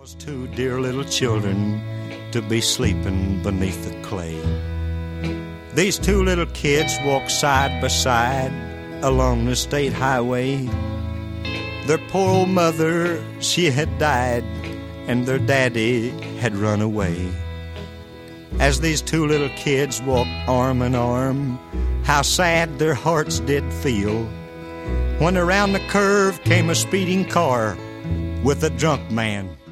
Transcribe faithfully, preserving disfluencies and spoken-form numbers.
Was two dear little children to be sleeping beneath the clay. These two little kids walked side by side along the state highway. Their poor old mother, she had died, and their daddy had run away. As these two little kids walked arm in arm, how sad their hearts did feel, when around the curve came a speeding car with a drunk man